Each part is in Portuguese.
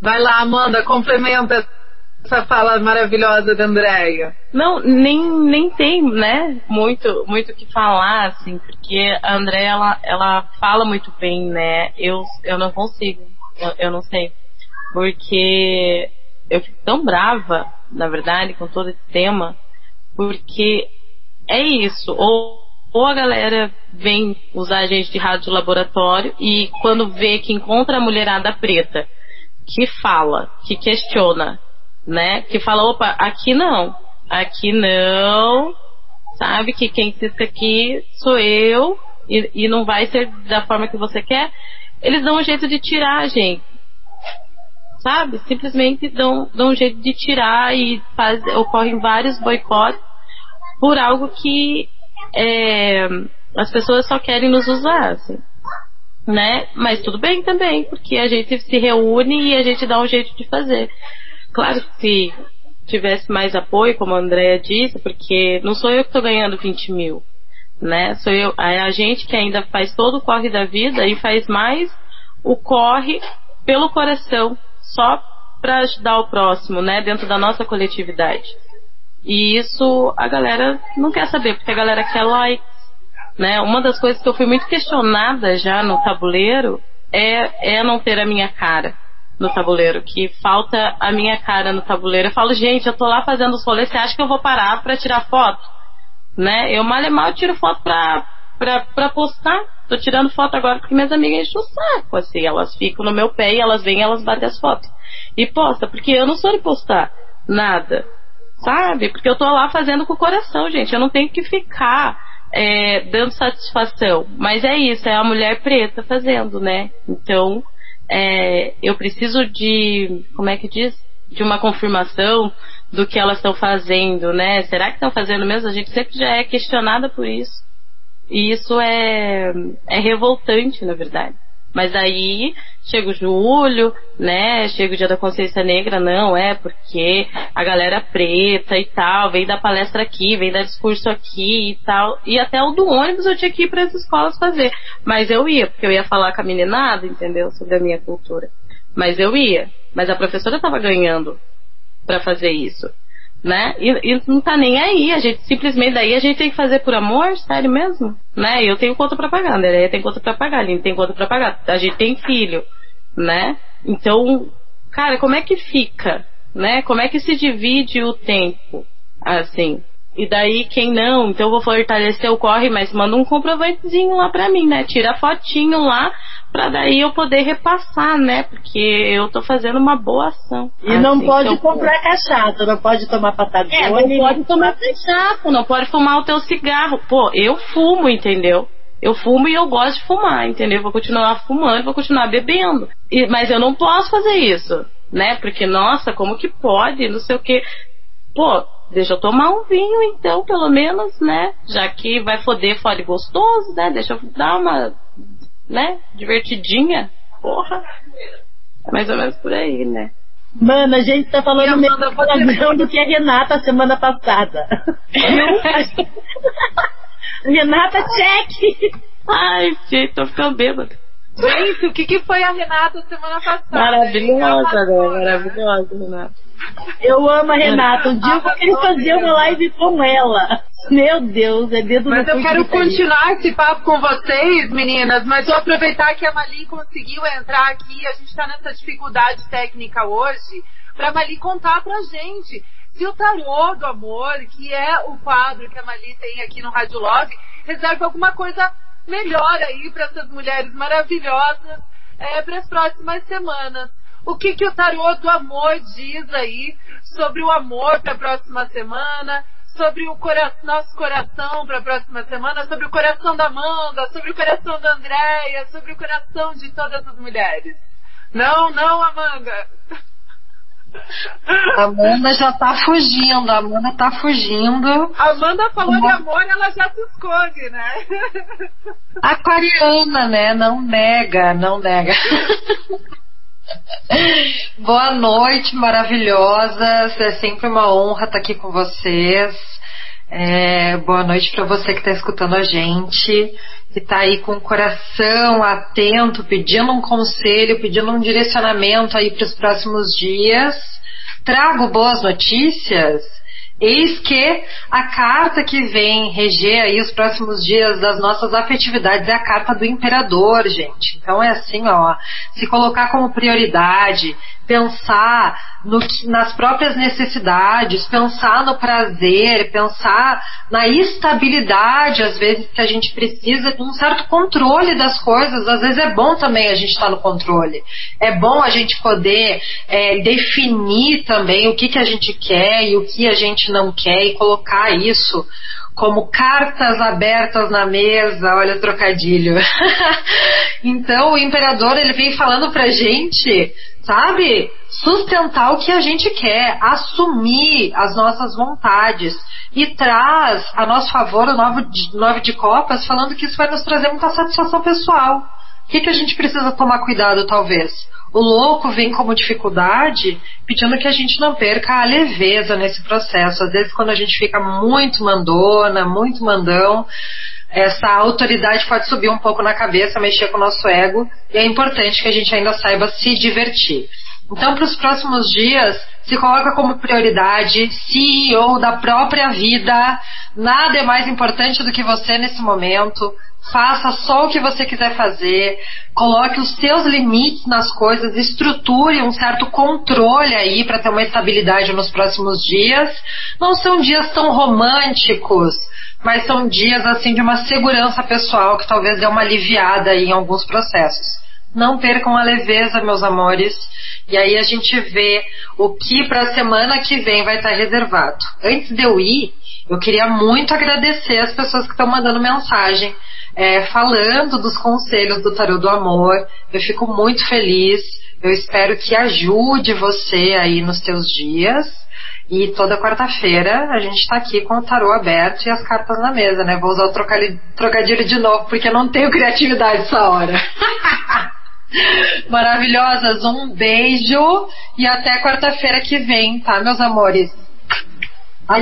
Vai lá, Amanda, complementa essa fala maravilhosa da Andréia. Não, nem tem, né, muito o que falar, assim, porque a Andréia, ela fala muito bem, né, eu não consigo, eu não sei, porque eu fico tão brava, na verdade, com todo esse tema, porque é isso, ou a galera vem usar a gente de rádio laboratório e quando vê que encontra a mulherada preta, que fala, que questiona, né? Que fala, opa, aqui não, sabe? Que quem cisca aqui sou eu e não vai ser da forma que você quer. Eles dão um jeito de tirar a gente, sabe? Simplesmente dão um jeito de tirar e ocorrem vários boicotes por algo que as pessoas só querem nos usar, assim, né? Mas tudo bem também, porque a gente se reúne e a gente dá um jeito de fazer. Claro que se tivesse mais apoio, como a Andréia disse, porque não sou eu que estou ganhando 20 mil, né? Sou eu, é a gente que ainda faz todo o corre da vida e faz mais o corre pelo coração, só para ajudar o próximo, né? Dentro da nossa coletividade. E isso a galera não quer saber, porque a galera quer likes, né? Uma das coisas que eu fui muito questionada já no tabuleiro é não ter a minha cara no tabuleiro, que falta a minha cara no tabuleiro. Eu falo, gente, eu tô lá fazendo os rolês, você acha que eu vou parar pra tirar foto? Né? Eu mal e mal tiro foto pra postar. Tô tirando foto agora porque minhas amigas enchem o saco, assim, elas ficam no meu pé e elas vêm e elas batem as fotos. E posta, porque eu não sou de postar nada, sabe? Porque eu tô lá fazendo com o coração, gente. Eu não tenho que ficar dando satisfação. Mas é isso, é a mulher preta fazendo, né? Então eu preciso de, como é que diz? De uma confirmação do que elas estão fazendo, né? Será que estão fazendo mesmo? A gente sempre já é questionada por isso. E isso é revoltante, na verdade. Mas aí chega o julho, né? Chega o Dia da Consciência Negra, não, porque a galera preta e tal, vem dar palestra aqui, vem dar discurso aqui e tal. E até o do ônibus eu tinha que ir para as escolas fazer. Mas eu ia, porque eu ia falar com a meninada, entendeu? Sobre a minha cultura. Mas eu ia. Mas a professora estava ganhando para fazer isso, né? E não tá nem aí, a gente simplesmente daí a gente tem que fazer por amor, sério mesmo, né? Eu tenho conta pra pagar, né? Tem conta pra pagar, a gente tem conta pra pagar, a gente tem filho, né? Então, cara, como é que fica, né? Como é que se divide o tempo, assim? E daí quem não, então eu vou fortalecer o corre, mas manda um comprovantezinho lá pra mim, né? Tira a fotinho lá, pra daí eu poder repassar, né? Porque eu tô fazendo uma boa ação. E assim, não pode comprar cachaça, não pode tomar patadinha. Não pode tomar cachaça, não pode fumar o teu cigarro. Pô, eu fumo, entendeu? Eu fumo e eu gosto de fumar, entendeu? Vou continuar fumando, vou continuar bebendo. Mas eu não posso fazer isso, né? Porque, nossa, como que pode? Não sei o quê. Pô, deixa eu tomar um vinho, então, pelo menos, né? Já que vai foder, fode gostoso, né? Deixa eu dar uma, né? Divertidinha. Porra. É mais ou menos por aí, né? Mano, a gente tá falando meio do que a Renata semana passada. Renata, check! Ai, gente, tô ficando bêbada. Gente, o que foi a Renata semana passada? Maravilhosa, né? Maravilhosa, Renata. Eu amo a Renata. Um dia eu vou querer fazer uma live com ela. Meu Deus, é dedo no Mas eu quero de continuar esse papo com vocês, meninas, mas vou aproveitar que a Mali conseguiu entrar aqui. A gente tá nessa dificuldade técnica hoje, pra Mali contar pra gente se o tarô do amor, que é o quadro que a Mali tem aqui no Rádio Love, reserva alguma coisa melhor aí para essas mulheres maravilhosas para as próximas semanas. O que o tarô do amor diz aí sobre o amor para a próxima semana, sobre o nosso coração para a próxima semana, sobre o coração da Amanda, sobre o coração da Andréia, sobre o coração de todas as mulheres. Não, Amanda. A Amanda já tá fugindo, a Amanda tá fugindo. A Amanda falou de amor, ela já se esconde, né? Aquariana, né? Não nega. Boa noite, maravilhosa. É sempre uma honra estar aqui com vocês. Boa noite para você que está escutando a gente. que está aí com o coração atento, pedindo um conselho, pedindo um direcionamento aí para os próximos dias. Trago boas notícias. Eis que a carta que vem reger aí os próximos dias das nossas afetividades é a carta do imperador, gente. Então é assim, ó, se colocar como prioridade, pensar nas próprias necessidades, pensar no prazer, pensar na estabilidade, às vezes, que a gente precisa de um certo controle das coisas. Às vezes é bom também a gente estar no controle. É bom a gente poder definir também o que a gente quer e o que a gente não quer e colocar isso como cartas abertas na mesa. Olha o trocadilho. Então o imperador, ele vem falando pra gente, sabe, sustentar o que a gente quer, assumir as nossas vontades, e traz a nosso favor o 9 de copas, falando que isso vai nos trazer muita satisfação pessoal. O que a gente precisa tomar cuidado, talvez? O louco vem como dificuldade, pedindo que a gente não perca a leveza nesse processo. Às vezes, quando a gente fica muito mandona, muito mandão, essa autoridade pode subir um pouco na cabeça, mexer com o nosso ego, e é importante que a gente ainda saiba se divertir. Então, para os próximos dias, se coloca como prioridade, CEO da própria vida. Nada é mais importante do que você nesse momento. Faça só o que você quiser fazer, coloque os seus limites nas coisas, estruture um certo controle aí para ter uma estabilidade nos próximos dias. Não são dias tão românticos, mas são dias assim de uma segurança pessoal que talvez dê uma aliviada aí em alguns processos. Não percam a leveza, meus amores, e aí a gente vê o que para a semana que vem vai estar reservado. Antes de eu ir, eu queria muito agradecer as pessoas que estão mandando mensagem, falando dos conselhos do Tarô do Amor. Eu fico muito feliz, eu espero que ajude você aí nos teus dias. E toda quarta-feira a gente está aqui com o tarô aberto e as cartas na mesa, né? Vou usar o trocadilho de novo, porque eu não tenho criatividade essa hora. Maravilhosas, um beijo e até quarta-feira que vem, tá, meus amores? A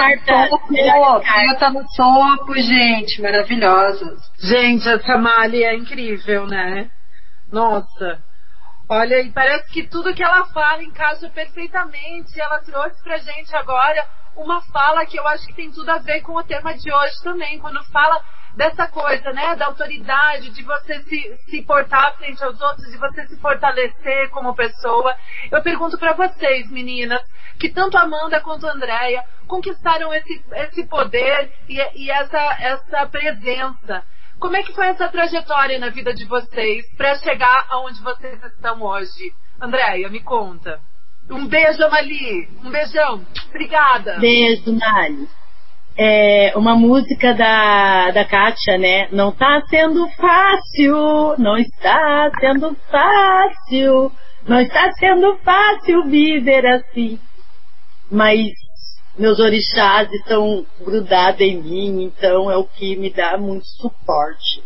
preta no topo, gente, maravilhosas. Gente, essa Mali é incrível, né? Nossa, olha, e parece que tudo que ela fala encaixa perfeitamente. Ela trouxe pra gente agora uma fala que eu acho que tem tudo a ver com o tema de hoje também, quando fala dessa coisa, né, da autoridade, de você se portar frente aos outros, de você se fortalecer como pessoa. Eu pergunto pra vocês, meninas, que tanto a Amanda quanto a Andréia conquistaram esse poder e essa presença. Como é que foi essa trajetória na vida de vocês para chegar aonde vocês estão hoje? Andréia, me conta. Um beijo, Amali. Um beijão. Obrigada. Beijo, Mali. Uma música da Kátia, né? Não tá sendo fácil, não está sendo fácil, não está sendo fácil viver assim. Mas meus orixás estão grudados em mim, então é o que me dá muito suporte.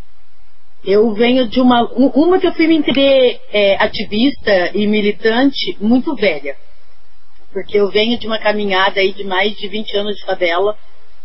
Eu venho de uma que eu fui me entender ativista e militante muito velha. Porque eu venho de uma caminhada aí de mais de 20 anos de favela,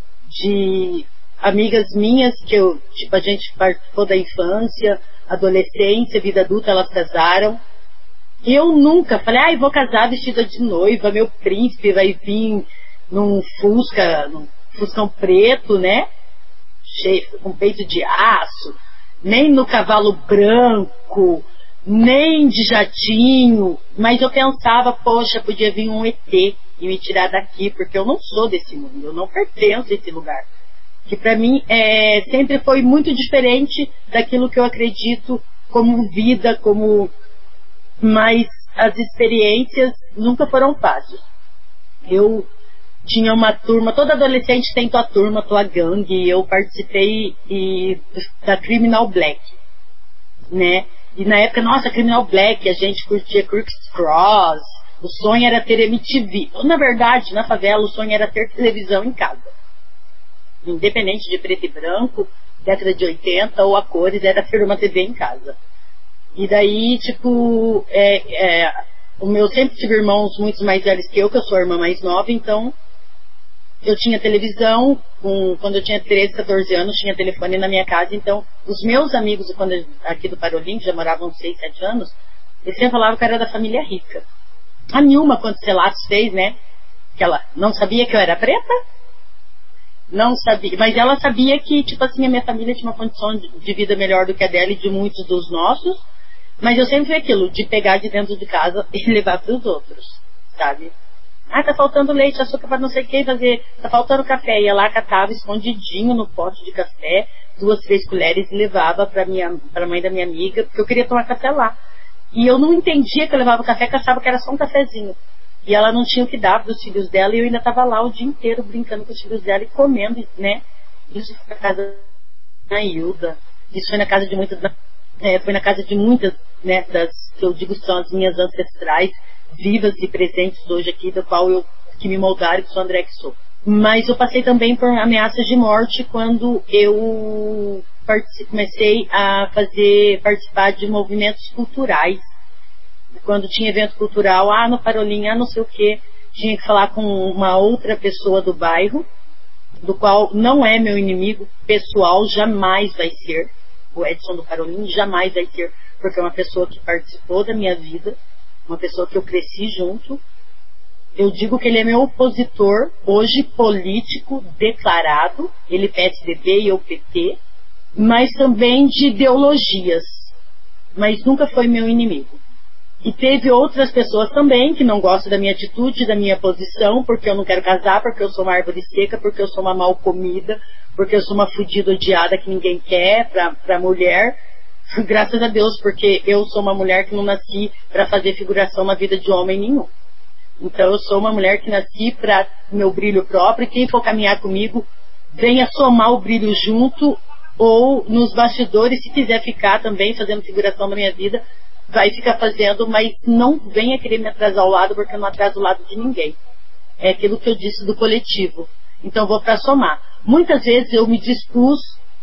de amigas minhas que a gente participou da infância, adolescência, vida adulta, elas casaram. E eu nunca falei, vou casar vestida de noiva, meu príncipe vai vir num fuscão preto, né? Cheio, com peito de aço, nem no cavalo branco, nem de jatinho, mas eu pensava, poxa, podia vir um ET e me tirar daqui, porque eu não sou desse mundo, eu não pertenço a esse lugar. Que pra mim sempre foi muito diferente daquilo que eu acredito como vida, mas as experiências nunca foram fáceis. Eu tinha uma turma, toda adolescente tem tua turma, tua gangue, eu participei da Criminal Black, né? E na época, nossa, Criminal Black, a gente curtia Crux Cross, o sonho era ter MTV. Na verdade, na favela, o sonho era ter televisão em casa. Independente de preto e branco, década de 80 ou a cores, era ter uma TV em casa. E daí, sempre tive irmãos muito mais velhos que eu sou a irmã mais nova, então eu tinha televisão, quando eu tinha 13, 14 anos, tinha telefone na minha casa, então os meus amigos aqui do Parolim, que já moravam 6, 7 anos, eles sempre falavam que eu era da família rica. A Nilma, quando Celatos fez, né, que ela não sabia que eu era preta, não sabia, mas ela sabia que, tipo assim, a minha família tinha uma condição de vida melhor do que a dela e de muitos dos nossos, mas eu sempre vi aquilo, de pegar de dentro de casa e levar para os outros, sabe? Ah, tá faltando leite, açúcar para não sei o que fazer, tá faltando café. Ia lá, catava escondidinho no pote de café, 2, 3 colheres e levava pra mãe da minha amiga, porque eu queria tomar café lá. E eu não entendia que eu levava café, que eu achava que era só um cafezinho. E ela não tinha o que dar pros filhos dela, e eu ainda tava lá o dia inteiro brincando com os filhos dela e comendo, né? Isso foi na casa da Hilda, isso foi na casa de muitas, né, das que eu digo são as minhas ancestrais, vivas e presentes hoje aqui, do qual que me moldaram, que sou André que sou. Mas eu passei também por ameaças de morte quando eu comecei a participar de movimentos culturais. Quando tinha evento cultural, no Parolim, não sei o que, tinha que falar com uma outra pessoa do bairro, do qual não é meu inimigo pessoal, jamais vai ser. O Edson do Parolim jamais vai ser, porque é uma pessoa que participou da minha vida, uma pessoa que eu cresci junto. Eu digo que ele é meu opositor, hoje político declarado, ele PSDB e eu PT, mas também de ideologias, mas nunca foi meu inimigo. E teve outras pessoas também que não gostam da minha atitude, da minha posição, porque eu não quero casar, porque eu sou uma árvore seca, porque eu sou uma mal comida, porque eu sou uma fudida odiada que ninguém quer pra mulher. Graças a Deus, porque eu sou uma mulher que não nasci para fazer figuração na vida de homem nenhum. Então eu sou uma mulher que nasci para meu brilho próprio, e quem for caminhar comigo, venha somar o brilho junto, ou nos bastidores, se quiser ficar também fazendo figuração na minha vida, vai ficar fazendo, mas não venha querer me atrasar ao lado, porque eu não atraso o lado de ninguém. É aquilo que eu disse do coletivo. Então eu vou para somar. Muitas vezes eu me dispus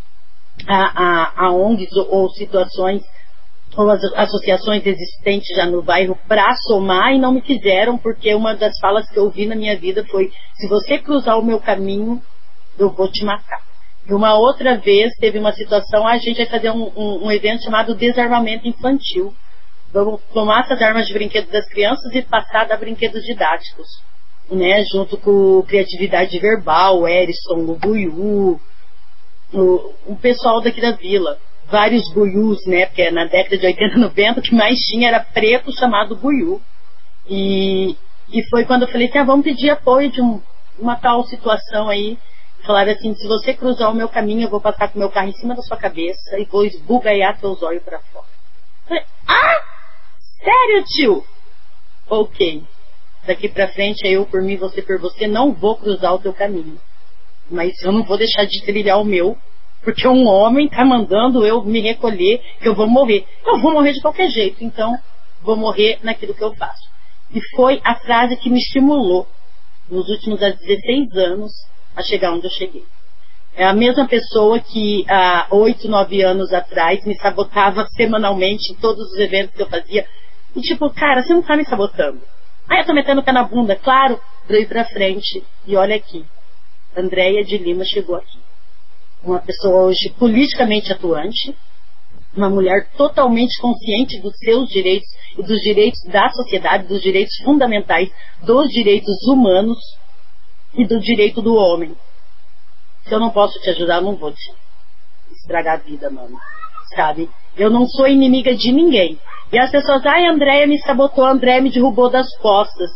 a ONGs ou situações ou as associações existentes já no bairro para somar e não me quiseram, porque uma das falas que eu ouvi na minha vida foi: se você cruzar o meu caminho, eu vou te matar. E uma outra vez teve uma situação, a gente vai fazer um evento chamado desarmamento infantil. Vamos tomar essas armas de brinquedo das crianças e passar a dar brinquedos didáticos, né, junto com criatividade verbal, o Erison, o Buiú, o pessoal daqui da vila, vários buiús, né, porque na década de 80, 90 o que mais tinha era preto chamado buiú. E foi quando eu falei assim: vamos pedir apoio de uma tal situação aí. Falaram assim: se você cruzar o meu caminho, eu vou passar com o meu carro em cima da sua cabeça e vou esbugalhar teus olhos pra fora. Eu falei: sério, tio? Ok, daqui pra frente é eu por mim, você por você, não vou cruzar o teu caminho, mas eu não vou deixar de trilhar o meu, porque um homem tá mandando eu me recolher, que eu vou morrer. Eu vou morrer de qualquer jeito, então vou morrer naquilo que eu faço. E foi a frase que me estimulou nos últimos 16 anos a chegar onde eu cheguei. É a mesma pessoa que há 8, 9 anos atrás me sabotava semanalmente em todos os eventos que eu fazia. E tipo, cara, você não tá me sabotando. Eu tô metendo o pé na bunda, claro. Eu ir pra frente e olha aqui, Andréia de Lima chegou aqui. Uma pessoa hoje politicamente atuante, uma mulher totalmente consciente dos seus direitos e dos direitos da sociedade, dos direitos fundamentais, dos direitos humanos e do direito do homem. Se eu não posso te ajudar, eu não vou te estragar a vida, mano. Sabe? Eu não sou inimiga de ninguém. E as pessoas: Andréia me sabotou, Andréia me derrubou das costas.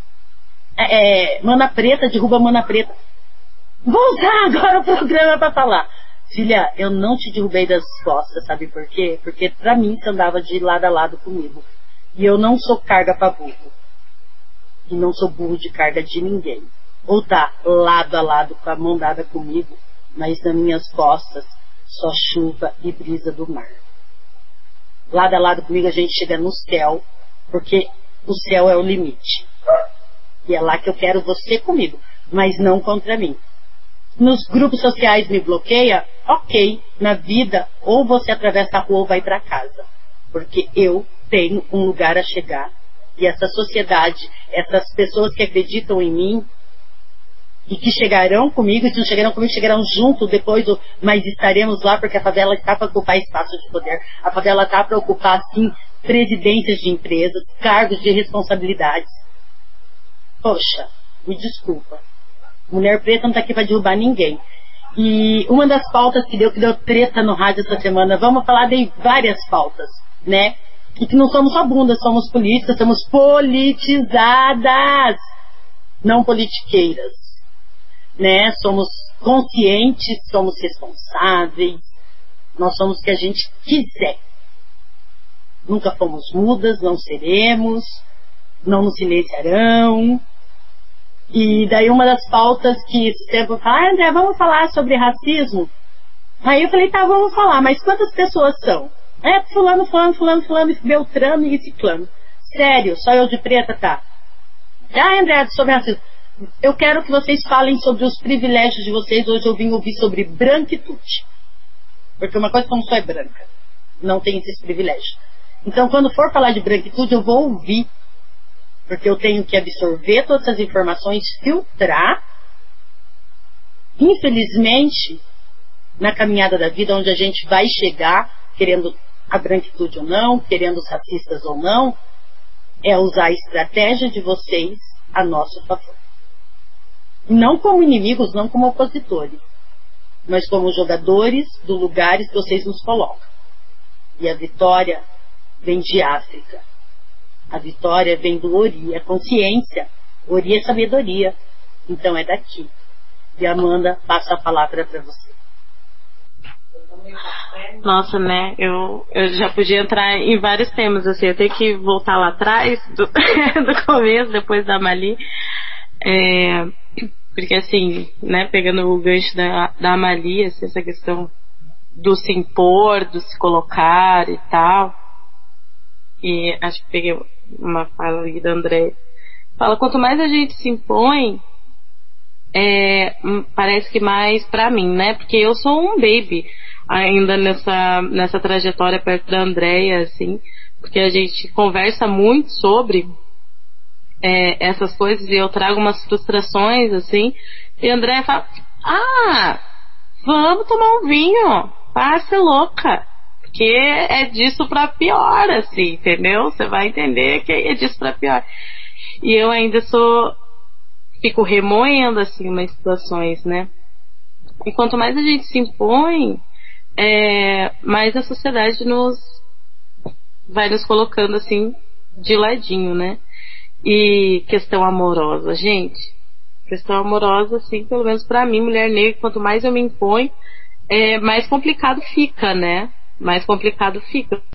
Mana Preta derruba Mana Preta. Vou usar agora o programa para falar: filha, eu não te derrubei das costas, sabe por quê? Porque pra mim você andava de lado a lado comigo. E eu não sou carga pra burro. E não sou burro de carga de ninguém. Ou tá lado a lado com a mão dada comigo, mas nas minhas costas só chuva e brisa do mar. Lado a lado comigo a gente chega no céu, porque o céu é o limite. E é lá que eu quero você comigo, mas não contra mim. Nos grupos sociais me bloqueia, ok, na vida ou você atravessa a rua ou vai para casa, porque eu tenho um lugar a chegar, e essa sociedade, essas pessoas que acreditam em mim, e que chegarão comigo, e se não chegarão comigo, chegarão junto depois, mas estaremos lá porque a favela está para ocupar espaços de poder, a favela está para ocupar, sim, presidências de empresas, cargos de responsabilidades. Poxa, me desculpa. Mulher preta não está aqui para derrubar ninguém. E uma das pautas que deu treta no rádio essa semana, vamos falar de várias pautas, né? E que não somos só bundas, somos políticas, somos politizadas, não politiqueiras, né? Somos conscientes, somos responsáveis, nós somos o que a gente quiser. Nunca fomos mudas, não seremos, não nos silenciarão. E daí uma das pautas que esse tempo fala, André, vamos falar sobre racismo? Aí eu falei, tá, vamos falar, mas quantas pessoas são? Fulano, Beltrano e Ciclano. Sério, só eu de preta, tá? André, sobre racismo. Eu quero que vocês falem sobre os privilégios de vocês. Hoje eu vim ouvir sobre branquitude. Porque uma coisa que não só é branca, não tem esses privilégios. Então, quando for falar de branquitude, eu vou ouvir. Porque eu tenho que absorver todas essas informações, filtrar. Infelizmente, na caminhada da vida, onde a gente vai chegar, querendo a branquitude ou não, querendo os racistas ou não, é usar a estratégia de vocês a nosso favor. Não como inimigos, não como opositores, mas como jogadores dos lugares que vocês nos colocam. E a vitória vem de África. A vitória vem do Ori, é consciência. Ori é sabedoria. Então é daqui. E Amanda, passa a palavra para você. Nossa, né? Eu já podia entrar em vários temas, assim. Eu tenho que voltar lá atrás, do começo, depois da Amali. Porque, assim, né? Pegando o gancho da Amali, assim, essa questão do se impor, do se colocar e tal. E acho que peguei uma fala ali da André. Fala, quanto mais a gente se impõe, parece que mais pra mim, né? Porque eu sou um baby ainda nessa trajetória perto da Andréia, assim, porque a gente conversa muito sobre essas coisas e eu trago umas frustrações, assim, e a Andréia fala, vamos tomar um vinho, ser louca. Porque é disso pra pior, assim, entendeu? Você vai entender que é disso pra pior. E eu ainda fico remoendo, assim, umas situações, né? E quanto mais a gente se impõe, mais a sociedade vai nos colocando, assim, de ladinho, né? E questão amorosa, gente. Questão amorosa, assim, pelo menos pra mim, mulher negra, quanto mais eu me imponho, mais complicado fica, né? Mais complicado fica.